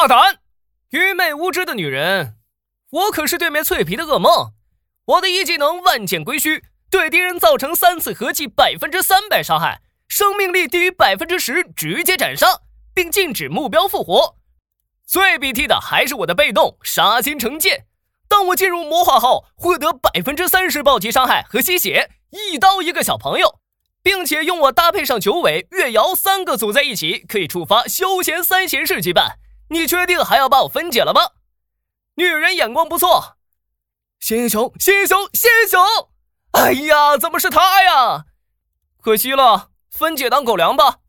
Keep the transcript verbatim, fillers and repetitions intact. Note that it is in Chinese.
大胆！愚昧无知的女人，我可是对面脆皮的噩梦。我的一技能万剑归虚，对敌人造成三次合计百分之三百伤害，生命力低于百分之十直接斩杀，并禁止目标复活。最B T的还是我的被动杀心成剑，当我进入魔化后，获得百分之三十暴击伤害和吸血，一刀一个小朋友，并且用我搭配上九尾、月瑶三个组在一起，可以触发休闲三贤士羁绊。你确定还要把我分解了吗？女人眼光不错。谢英雄，谢英雄，谢英雄！哎呀，怎么是他呀？可惜了，分解当狗粮吧。